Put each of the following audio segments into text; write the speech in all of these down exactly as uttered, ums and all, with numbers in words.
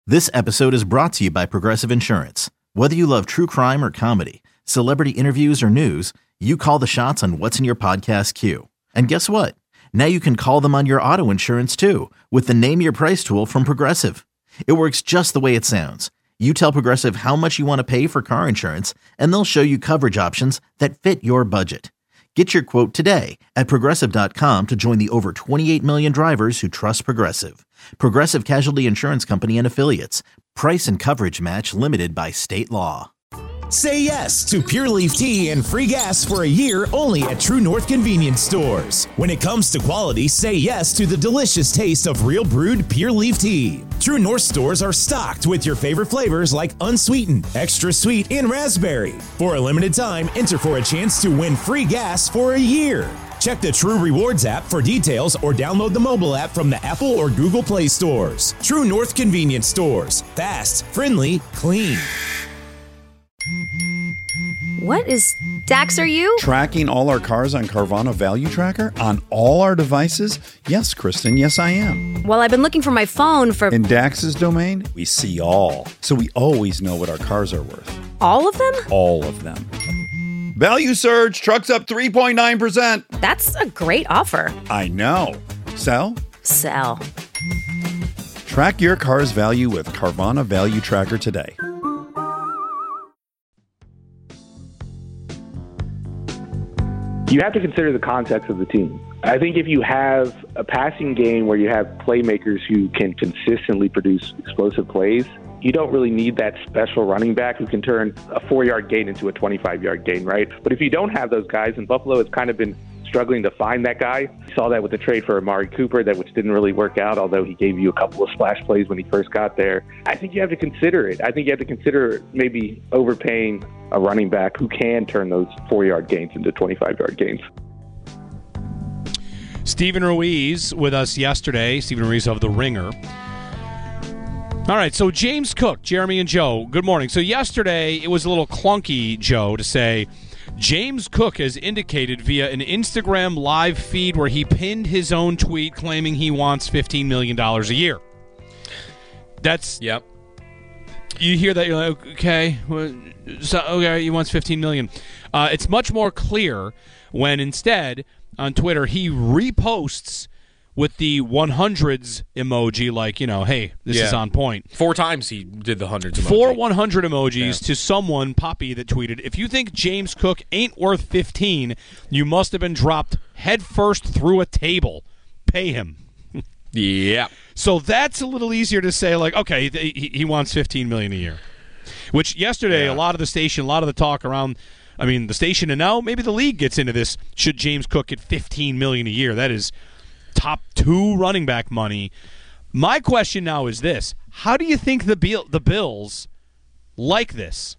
This episode is brought to you by Progressive Insurance. Whether you love true crime or comedy, celebrity interviews or news, you call the shots on what's in your podcast queue. And guess what? Now you can call them on your auto insurance too with the Name Your Price tool from Progressive. It works just the way it sounds. You tell Progressive how much you want to pay for car insurance, and they'll show you coverage options that fit your budget. Get your quote today at Progressive dot com to join the over twenty-eight million drivers who trust Progressive. Progressive Casualty Insurance Company and Affiliates. Price and coverage match limited by state law. Say yes to Pure Leaf Tea and free gas for a year only at True North Convenience Stores. When it comes to quality, say yes to the delicious taste of real brewed Pure Leaf Tea. True North stores are stocked with your favorite flavors like unsweetened, extra sweet, and raspberry. For a limited time, enter for a chance to win free gas for a year. Check the True Rewards app for details or download the mobile app from the Apple or Google Play stores. True North Convenience Stores. Fast, friendly, clean. What is Dax, are you? Tracking all our cars on Carvana Value Tracker on all our devices? Yes, Kristen, yes I am. Well, I've been looking for my phone for... In Dax's domain, we see all. So we always know what our cars are worth. All of them? All of them. Value surge, trucks up three point nine percent. That's a great offer. I know. Sell? Sell. Track your car's value with Carvana Value Tracker today. You have to consider the context of the team. I think if you have a passing game where you have playmakers who can consistently produce explosive plays, you don't really need that special running back who can turn a four-yard gain into a twenty-five-yard gain, right? But if you don't have those guys, and Buffalo has kind of been struggling to find that guy. You saw that with the trade for Amari Cooper, that which didn't really work out, although he gave you a couple of splash plays when he first got there. I think you have to consider it. I think you have to consider maybe overpaying a running back who can turn those four-yard gains into twenty-five-yard gains. Steven Ruiz with us yesterday. Steven Ruiz of The Ringer. All right, so James Cook, Jeremy and Joe, good morning. So yesterday it was a little clunky, Joe, to say James Cook has indicated via an Instagram live feed where he pinned his own tweet claiming he wants fifteen million dollars a year. That's... Yep. You hear that, you're like, okay, well, so, okay, he wants fifteen million dollars. Uh, it's much more clear when instead, on Twitter, he reposts with the one hundreds emoji, like, you know, hey, this yeah. is on point. Four times he did the hundreds emoji. Four one hundred emojis yeah. to someone, Poppy, that tweeted, if you think James Cook ain't worth fifteen, you must have been dropped headfirst through a table. Pay him. Yeah. So that's a little easier to say, like, okay, he, he wants fifteen million dollars a year. Which yesterday, yeah. a lot of the station, a lot of the talk around, I mean, the station, and now maybe the league gets into this, should James Cook get fifteen million dollars a year? That is top two running back money. My question now is this. How do you think the Bill, the Bills like this?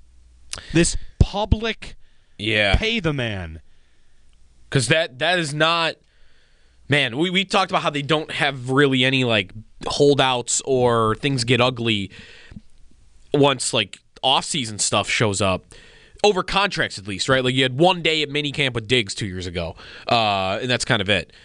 This public yeah. pay the man. Because that, that is not... Man, we, we talked about how they don't have really any, like, holdouts or things get ugly once, like, off-season stuff shows up. Over contracts, at least, right? Like, you had one day at minicamp with Diggs two years ago, uh, and that's kind of it.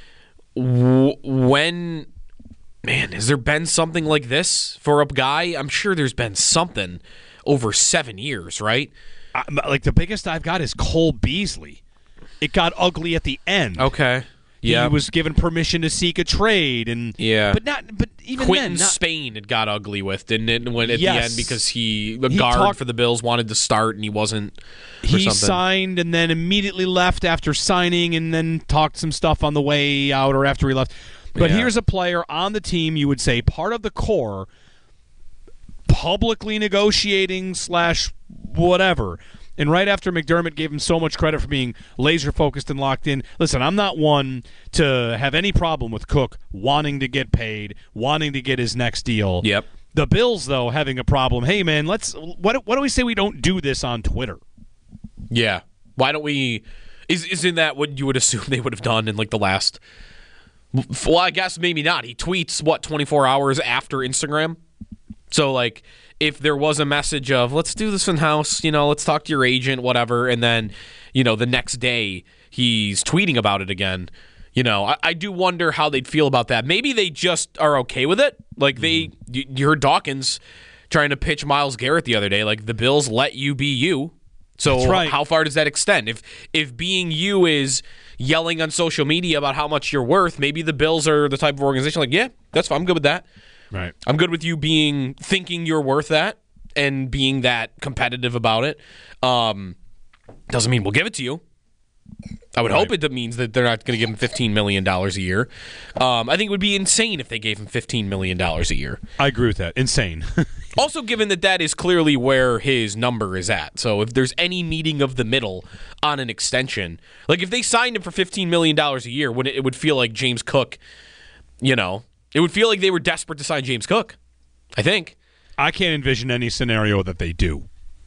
W- when, man, has there been something like this for a guy? I'm sure there's been something over seven years, right? I, like, the biggest I've got is Cole Beasley. It got ugly at the end. Okay. Yeah, he was given permission to seek a trade, and yeah, but not. But even Quentin then, not, Spain it got ugly with, didn't it? When at yes. the end because he the he guard talked, for the Bills wanted to start and he wasn't. He something. signed and then immediately left after signing, and then talked some stuff on the way out or after he left. But yeah. here's a player on the team, you would say part of the core, publicly negotiating slash whatever. And right after McDermott gave him so much credit for being laser-focused and locked in, listen, I'm not one to have any problem with Cook wanting to get paid, wanting to get his next deal. Yep. The Bills, though, having a problem. Hey, man, let's. What, what do we say we don't do this on Twitter? Yeah. Why don't we? Is isn't that what you would assume they would have done in like the last? Well, I guess maybe not. He tweets what twenty-four hours after Instagram. So like, if there was a message of let's do this in house, you know, let's talk to your agent, whatever, and then you know the next day he's tweeting about it again. You know, I, I do wonder how they'd feel about that. Maybe they just are okay with it. Like they, you, you heard Dawkins trying to pitch Myles Garrett the other day. Like the Bills let you be you. So right. how far does that extend? If if being you is yelling on social media about how much you're worth, maybe the Bills are the type of organization like, yeah, that's fine. I'm good with that. Right. I'm good with you being thinking you're worth that and being that competitive about it. Um, doesn't mean we'll give it to you. I would right. hope it means that they're not going to give him fifteen million dollars a year. Um, I think it would be insane if they gave him fifteen million dollars a year. I agree with that. Insane. Also, given that that is clearly where his number is at. So if there's any meeting of the middle on an extension, like if they signed him for fifteen million dollars a year, would it, it would feel like James Cook, you know, it would feel like they were desperate to sign James Cook, I think. I can't envision any scenario that they do.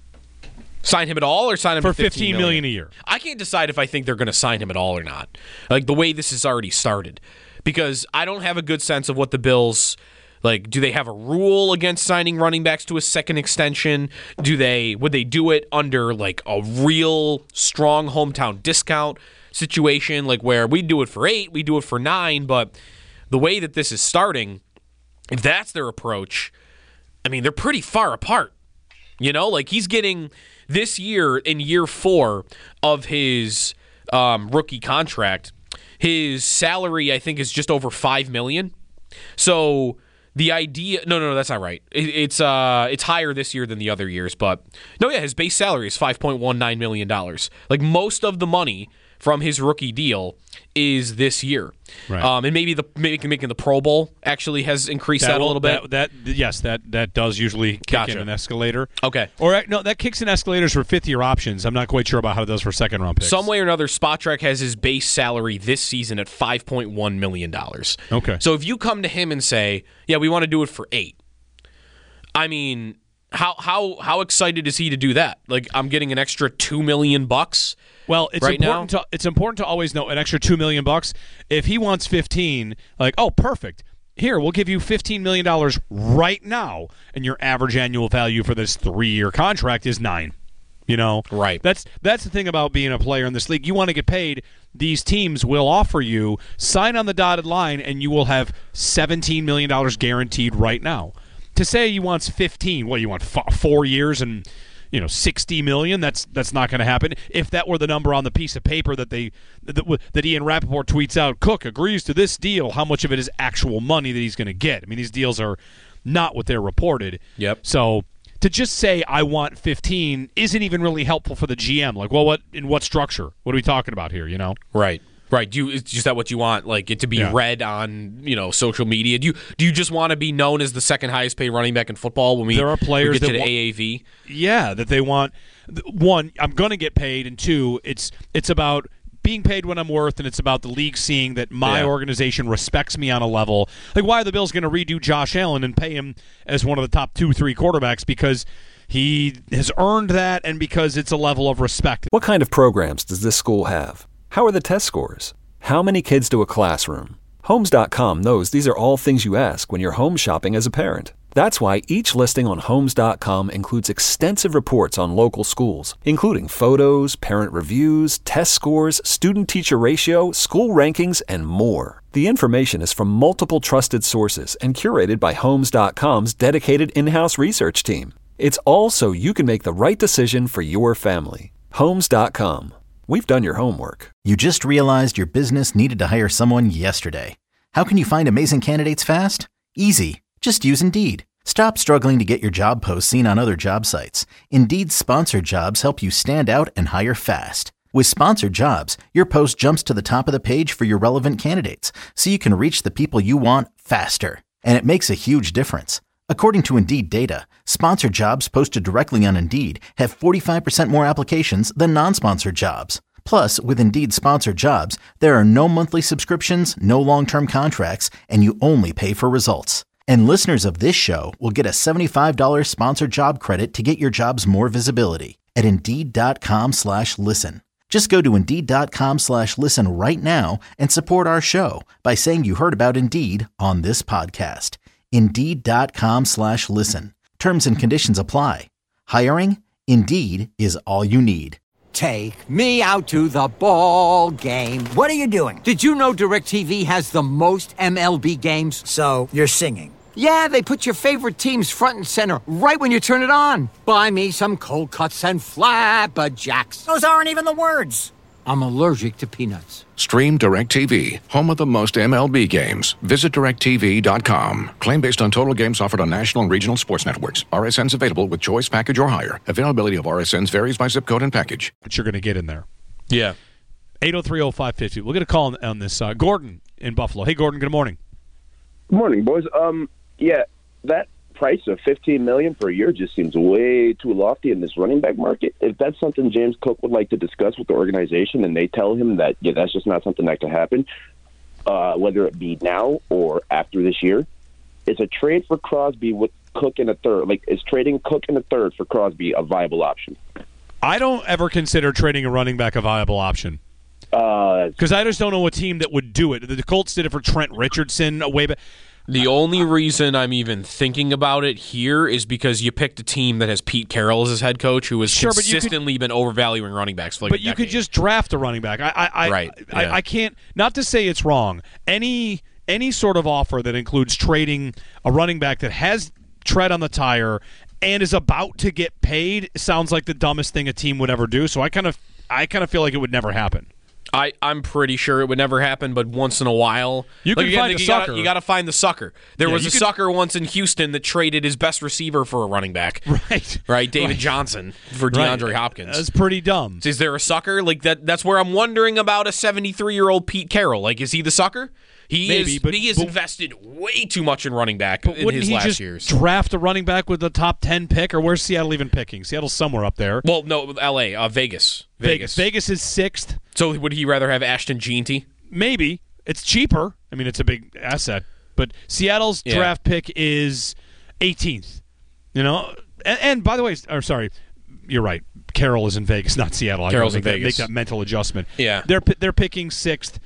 Sign him at all or sign him for for fifteen fifteen million million a year. I can't decide if I think they're going to sign him at all or not. Like the way this has already started, because I don't have a good sense of what the Bills like. Do they have a rule against signing running backs to a second extension? Do they would they do it under like a real strong hometown discount situation, like where we do it for eight, we do it for nine? But the way that this is starting, if that's their approach, I mean they're pretty far apart. You know, like he's getting this year in year four of his um, rookie contract, his salary I think is just over five million. So the idea, no, no, no, that's not right. It, it's uh, it's higher this year than the other years, but no, yeah, his base salary is five point one nine million dollars. Like most of the money from his rookie deal is this year, right. um, and maybe the maybe making the Pro Bowl actually has increased that, that a little bit. That, that yes, that that does usually kick Gotcha. in an escalator. Okay, or no, that kicks in escalators for fifth year options. I'm not quite sure about how it does for second round picks. Some way or another, Spotrac has his base salary this season at five point one million dollars. Okay, so if you come to him and say, "Yeah, we want to do it for eight," I mean, how how how excited is he to do that? Like, I'm getting an extra two million bucks. Well, it's right important now? to it's important to always know an extra two million bucks. If he wants fifteen, like, oh, perfect. Here, we'll give you fifteen million dollars right now, and your average annual value for this three-year contract is nine. You know, right? That's that's the thing about being a player in this league. You want to get paid. These teams will offer you sign on the dotted line, and you will have seventeen million dollars guaranteed right now. To say he wants fifteen, what do you want? F- four years and. You know, sixty million. That's that's not going to happen. If that were the number on the piece of paper that they that, that Ian Rappaport tweets out, Cook agrees to this deal. How much of it is actual money that he's going to get? I mean, these deals are not what they're reported. Yep. So to just say I want fifteen isn't even really helpful for the G M. Like, well, what in what structure? What are we talking about here? You know, right. Right. Do you, is just that what you want? Like it to be yeah. read on, you know, social media? Do you do you just want to be known as the second highest paid running back in football when we, there are players we get that to the wa- A A V? Yeah, that they want. One, I'm going to get paid, and two, it's it's about being paid what I'm worth, and it's about the league seeing that my yeah. organization respects me on a level. Like, why are the Bills going to redo Josh Allen and pay him as one of the top two, three quarterbacks? Because he has earned that, and because it's a level of respect. What kind of programs does this school have? How are the test scores? How many kids to a classroom? Homes dot com knows these are all things you ask when you're home shopping as a parent. That's why each listing on Homes dot com includes extensive reports on local schools, including photos, parent reviews, test scores, student-teacher ratio, school rankings, and more. The information is from multiple trusted sources and curated by Homes dot com's dedicated in-house research team. It's all so you can make the right decision for your family. Homes dot com. We've done your homework. You just realized your business needed to hire someone yesterday. How can you find amazing candidates fast? Easy. Just use Indeed. Stop struggling to get your job posts seen on other job sites. Indeed's sponsored jobs help you stand out and hire fast. With sponsored jobs, your post jumps to the top of the page for your relevant candidates, so you can reach the people you want faster. And it makes a huge difference. According to Indeed data, sponsored jobs posted directly on Indeed have forty-five percent more applications than non-sponsored jobs. Plus, with Indeed sponsored jobs, there are no monthly subscriptions, no long-term contracts, and you only pay for results. And listeners of this show will get a seventy-five dollars sponsored job credit to get your jobs more visibility at Indeed.com slash listen. Just go to Indeed.com slash listen right now and support our show by saying you heard about Indeed on this podcast. Indeed.com slash listen. Terms and conditions apply. Hiring? Indeed is all you need. Take me out to the ball game. What are you doing? Did you know DirecTV has the most M L B games? So, you're singing. Yeah, they put your favorite teams front and center right when you turn it on. Buy me some cold cuts and flapjacks. Those aren't even the words. I'm allergic to peanuts. Stream DirecTV, home of the most M L B games. Visit direct T V dot com. Claim based on total games offered on national and regional sports networks. R S Ns available with choice package or higher. Availability of R S Ns varies by zip code and package. What you're going to get in there. Yeah. eight oh three oh five five oh. We'll get a call on, on this. Uh, Gordon in Buffalo. Hey, Gordon, good morning. Good morning, boys. Um, yeah, that price of fifteen million dollars per year just seems way too lofty in this running back market. If that's something James Cook would like to discuss with the organization and they tell him that, yeah, that's just not something that can happen, uh, whether it be now or after this year, is a trade for Crosby with Cook in a third. Like, is trading Cook in a third for Crosby a viable option? I don't ever consider trading a running back a viable option. Because uh, I just don't know a team that would do it. The Colts did it for Trent Richardson way back. The only reason I'm even thinking about it here is because you picked a team that has Pete Carroll as his head coach, who has sure, consistently could, been overvaluing running backs for like But a you decade. could just draft a running back. I, I, I, right. I, yeah. I can't, not to say it's wrong, any any sort of offer that includes trading a running back that has tread on the tire and is about to get paid sounds like the dumbest thing a team would ever do. So I kind of I kind of feel like it would never happen. I, I'm pretty sure it would never happen, but once in a while, you can like, find you a gotta, sucker. You got to find the sucker. There yeah, was a could, sucker once in Houston that traded his best receiver for a running back. Right, right. David right. Johnson for DeAndre right. Hopkins. That's pretty dumb. Is there a sucker like that? That's where I'm wondering about a seventy-three-year-old Pete Carroll. Like, is he the sucker? He Maybe, is. but, he has but, invested way too much in running back but in wouldn't his he last just years. Draft a running back with the top ten pick, or where's Seattle even picking? Seattle's somewhere up there. Well, no, L A, uh, Vegas. Vegas. Vegas is sixth. So would he rather have Ashton Jeanty? Maybe. It's cheaper. I mean, it's a big asset. But Seattle's yeah. draft pick is eighteenth. You know, and, and by the way, or sorry, you're right. Carroll is in Vegas, not Seattle. Carroll's I in make Vegas. That, make that mental adjustment. Yeah, they're they're picking sixth.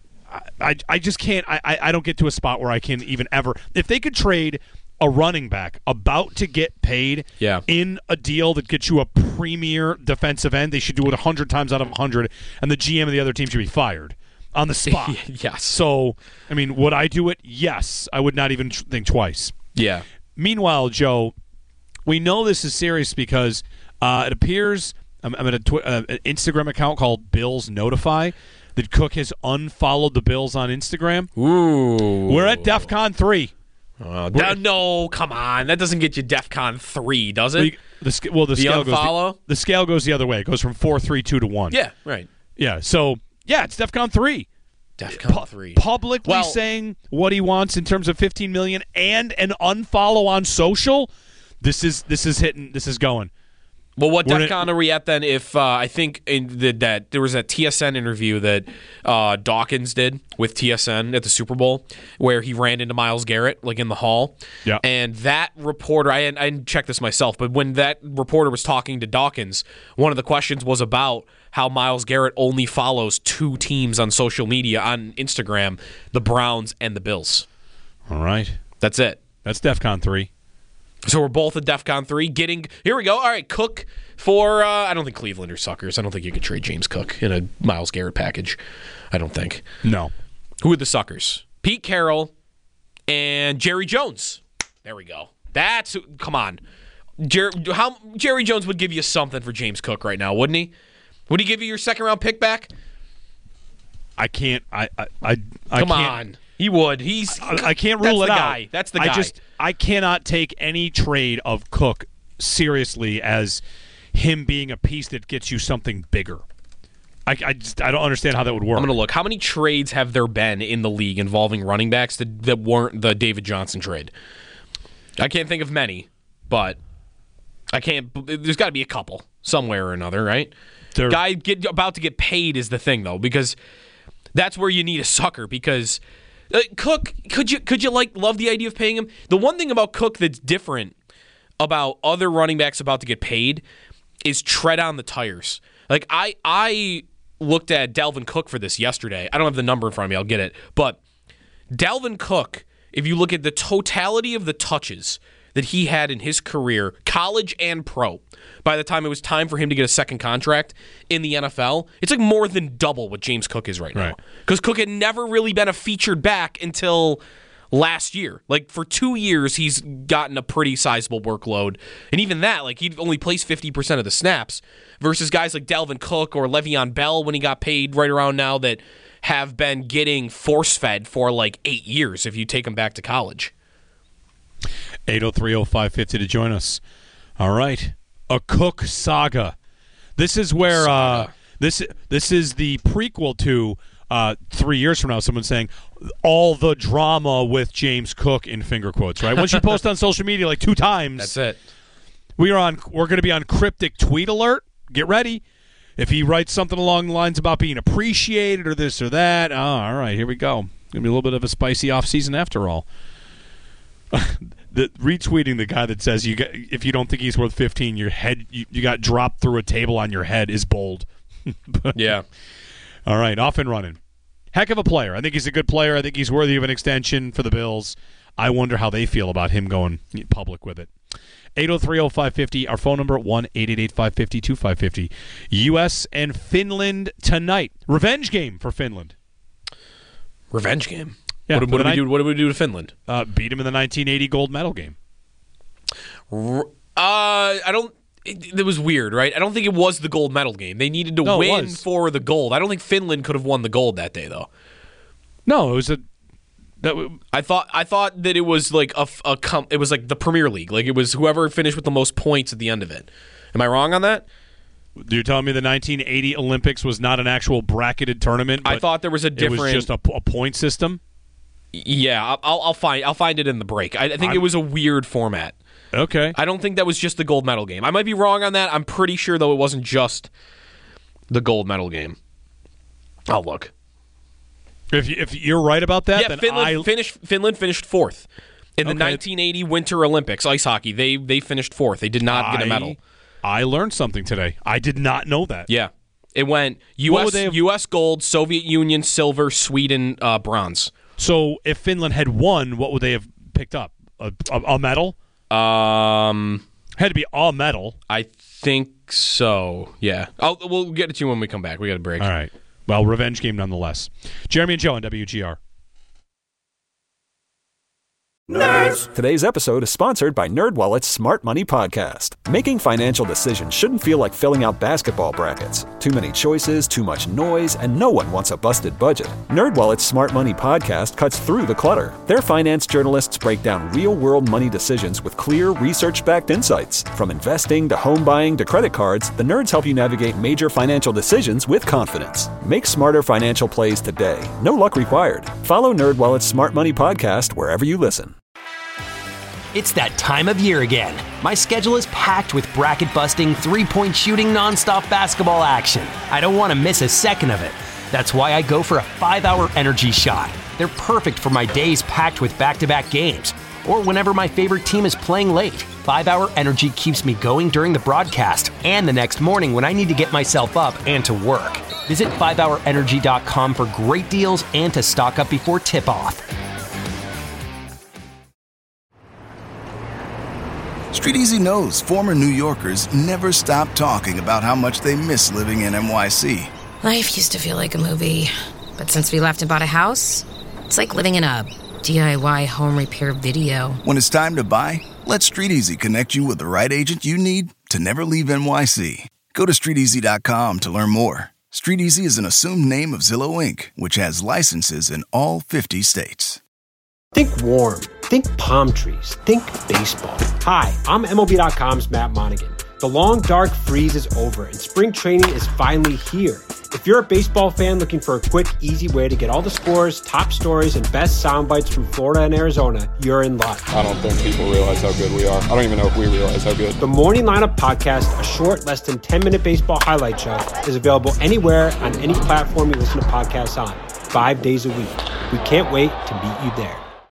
I I just can't. I I don't get to a spot where I can even ever. If they could trade a running back about to get paid yeah. in a deal that gets you a premier defensive end, they should do it a hundred times out of a hundred, and the G M of the other team should be fired on the spot. Yes. So, I mean, would I do it? Yes. I would not even tr- think twice. Yeah. Meanwhile, Joe, we know this is serious because uh, it appears I'm, I'm at a tw- uh, an Instagram account called Bills Notify that Cook has unfollowed the Bills on Instagram. Ooh. We're at DEFCON three. Uh, da- no, come on. That doesn't get you DEFCON three, does it? The, the, well, the, the scale goes the, the scale goes the other way. It goes from four, three, two to one. Yeah, right. Yeah, so, yeah, it's DEFCON three. DEFCON three. Pu- publicly well, saying what he wants in terms of fifteen million dollars and an unfollow on social. This is this is hitting. This is going. Well, what We're DEFCON are we at then? If uh, I think in the, that there was that T S N interview that uh, Dawkins did with T S N at the Super Bowl, where he ran into Myles Garrett like in the hall. Yeah. And that reporter, I I didn't check this myself, but when that reporter was talking to Dawkins, one of the questions was about how Myles Garrett only follows two teams on social media on Instagram: the Browns and the Bills. All right, that's it. That's DEFCON three. So we're both at DEFCON three. Getting here we go. All right, Cook for. Uh, I don't think Cleveland are suckers. I don't think you could trade James Cook in a Myles Garrett package. I don't think. No. Who are the suckers? Pete Carroll and Jerry Jones. There we go. That's come on. Jer- how Jerry Jones would give you something for James Cook right now, wouldn't he? Would he give you your second round pick back? I can't. I. I. I, I come can't. on. He would. He's. I, I can't rule that's it the out. Guy. That's the guy. I just. I cannot take any trade of Cook seriously as him being a piece that gets you something bigger. I, I just. I don't understand how that would work. I'm going to look. How many trades have there been in the league involving running backs that, that weren't the David Johnson trade? I can't think of many, but I can't. There's got to be a couple somewhere or another, right? There, Guy get, about to get paid is the thing, though, because that's where you need a sucker. Because uh, Cook, could you could you like love the idea of paying him? The one thing about Cook that's different about other running backs about to get paid is tread on the tires. Like I I looked at Dalvin Cook for this yesterday. I don't have the number in front of me. I'll get it, but Dalvin Cook. If you look at the totality of the touches that he had in his career, college and pro, by the time it was time for him to get a second contract in the N F L, it's like more than double what James Cook is right now. Because Cook had never really been a featured back until last year. Like, for two years, he's gotten a pretty sizable workload. And even that, like, he only plays fifty percent of the snaps versus guys like Dalvin Cook or Le'Veon Bell when he got paid right around now that have been getting force-fed for, like, eight years if you take them back to college. eight oh three oh five fifty to join us. All right. A Cook saga. This is where uh, this this is the prequel to uh, three years from now. Someone saying all the drama with James Cook in finger quotes. Right. Once you post on social media like two times, that's it. We are on. We're going to be on cryptic tweet alert. Get ready. If he writes something along the lines about being appreciated or this or that, oh, all right, here we go. Going to be a little bit of a spicy off season after all. The retweeting the guy that says you get, if you don't think he's worth fifteen, your head you, you got dropped through a table on your head is bold. But, yeah. All right, off and running. Heck of a player. I think he's a good player. I think he's worthy of an extension for the Bills. I wonder how they feel about him going public with it. eight oh three oh five fifty. Our phone number one eight eight eight five five zero two five five zero. U S and Finland tonight. Revenge game for Finland. Revenge game. Yeah, what, what, do we do, what do we do to Finland? Uh, beat him in the nineteen eighty gold medal game. Uh, I don't. It, it was weird, right? I don't think it was the gold medal game. They needed to no, win for the gold. I don't think Finland could have won the gold that day, though. No, it was a. That w- I thought. I thought that it was like a, a com- It was like the Premier League. Like it was whoever finished with the most points at the end of it. Am I wrong on that? You're telling me the nineteen eighty Olympics was not an actual bracketed tournament? I thought there was a different. It was just a, a point system. Yeah, I'll, I'll find I'll find it in the break. I, I think I'm, it was a weird format. Okay. I don't think that was just the gold medal game. I might be wrong on that. I'm pretty sure, though, it wasn't just the gold medal game. I'll look. If you, if you're right about that, yeah, then Finland I... finished. Finland finished fourth in the okay. nineteen eighty Winter Olympics ice hockey. They they finished fourth. They did not I, get a medal. I learned something today. I did not know that. Yeah, it went U S U S gold, Soviet Union silver, Sweden uh, bronze. So if Finland had won, what would they have picked up? A, a, a medal? Um, had to be a medal. I think so. Yeah. I'll, we'll get it to you when we come back. We got a break. All right. Well, revenge game nonetheless. Jeremy and Joe on W G R. Nerds! Today's episode is sponsored by NerdWallet's Smart Money Podcast. Making financial decisions shouldn't feel like filling out basketball brackets. Too many choices, too much noise, and no one wants a busted budget. NerdWallet's Smart Money Podcast cuts through the clutter. Their finance journalists break down real-world money decisions with clear, research-backed insights. From investing to home buying to credit cards, the nerds help you navigate major financial decisions with confidence. Make smarter financial plays today. No luck required. Follow NerdWallet's Smart Money Podcast wherever you listen. It's that time of year again. My schedule is packed with bracket-busting, three-point shooting, nonstop basketball action. I don't want to miss a second of it. That's why I go for a five-hour energy shot. They're perfect for my days packed with back-to-back games, or whenever my favorite team is playing late. five-hour energy keeps me going during the broadcast and the next morning when I need to get myself up and to work. Visit five hour energy dot com for great deals and to stock up before tip-off. Street Easy knows former New Yorkers never stop talking about how much they miss living in N Y C. Life used to feel like a movie, but since we left and bought a house, it's like living in a D I Y home repair video. When it's time to buy, let Street Easy connect you with the right agent you need to never leave N Y C. Go to street easy dot com to learn more. Street Easy is an assumed name of Zillow Incorporated, which has licenses in all fifty states. Think warm. Think palm trees. Think baseball. Hi, I'm M L B dot com's Matt Monaghan. The long, dark freeze is over, and spring training is finally here. If you're a baseball fan looking for a quick, easy way to get all the scores, top stories, and best sound bites from Florida and Arizona, you're in luck. I don't think people realize how good we are. I don't even know if we realize how good. The Morning Lineup Podcast, a short, less than ten-minute baseball highlight show, is available anywhere on any platform you listen to podcasts on, five days a week. We can't wait to meet you there.